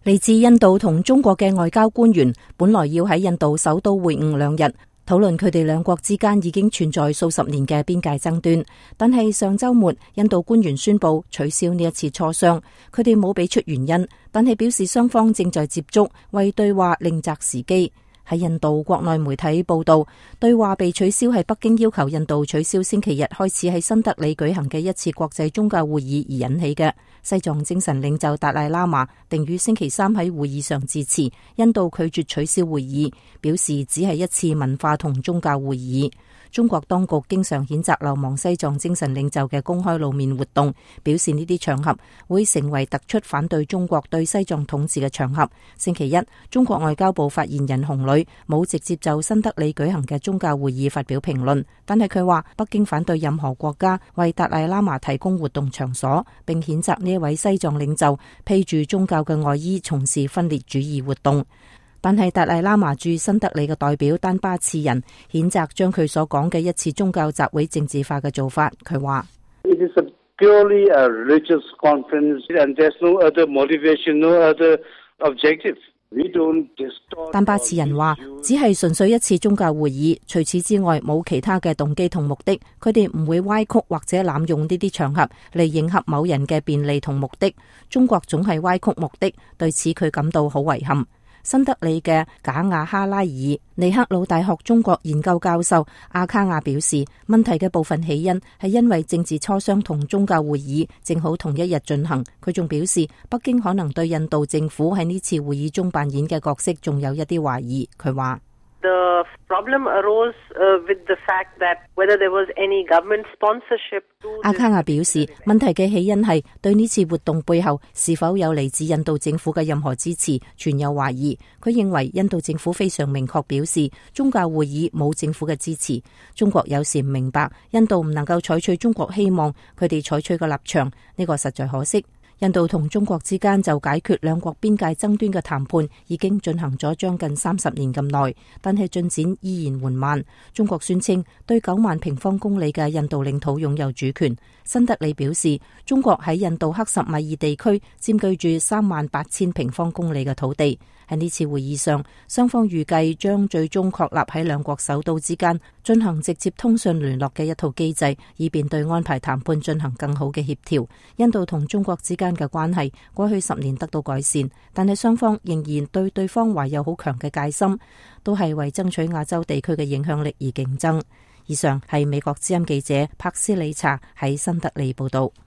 嚟自印度同中國嘅外交官員本來要喺印度首都會晤2日，討論佢哋兩國之間已經存在數十年嘅邊界爭端。但係上週末，印度官員宣布取消呢一次磋商。佢哋冇俾出原因，但係表示雙方正在接觸，為對話另擇時機。喺印度國內媒體報道，對話被取消係北京要求印度取消星期日開始喺新德里舉行嘅一次國際宗教會議而引起嘅。西藏精神領袖達賴喇嘛定於星期三喺會議上致辭，印度拒絕取消會議，表示只係一次文化同宗教會議。中國當局經常譴責流亡西藏精神領袖嘅公開露面活動，表示呢啲場合會成為突出反對中國對西藏統治嘅場合。星期一，中國外交部發言人洪磊冇直接就新德里舉行嘅宗教會議發表評論，但係佢話北京反對任何國家為達賴喇嘛提供活動場所，並譴責呢一位西藏領袖披住宗教嘅外衣從事分裂主義活動。但係達賴喇嘛駐新德里嘅代表丹巴次仁譴責將佢所講嘅一次宗教集會政治化嘅做法。佢話丹巴次仁話只係純粹一次宗教會議，除此之外冇其他嘅動機同目的。佢哋唔會歪曲或者濫用呢啲場合嚟迎合某人嘅便利同目的。中國總係歪曲目的，對此佢感到好遺憾。新德里嘅賈亞哈拉爾尼克魯大學中國研究教授阿卡亞表示，問題嘅部分起因係因為政治磋商同宗教會議正好同一日進行。佢仲表示，北京可能對印度政府喺呢次會議中扮演嘅角色仲有一啲懷疑。佢話 The problem arose with the fact that whether there was any government sponsorship to 阿卡亞表示，問題嘅起因係對呢次活動背後是否有嚟自印度政府嘅任何支持，存有懷疑。佢認為印度政府非常明確表示，宗教會議冇政府嘅支持。中國有時唔明白，印度唔能夠採取中國希望佢哋採取嘅立場，呢個實在可惜。印度同中國之間就解決兩國邊界爭端嘅談判已經進行咗將近30年咁耐，但係進展依然緩慢。中國宣稱對9萬平方公里嘅印度領土擁有主權。新德里表示，中國喺印度克什米爾地區佔據住38000平方公里嘅土地。喺呢次會議上，雙方預計將最終確立喺兩國首都之間進行直接通訊聯絡嘅一套機制，以便對安排談判進行更好嘅協調。印度同中國之間嘅關係過去10年得到改善，但係雙方仍然對對方懷有好強嘅戒心，都係為爭取亞洲地區嘅影響力而競爭。以上係美國之音記者柏斯里查喺新德里報道。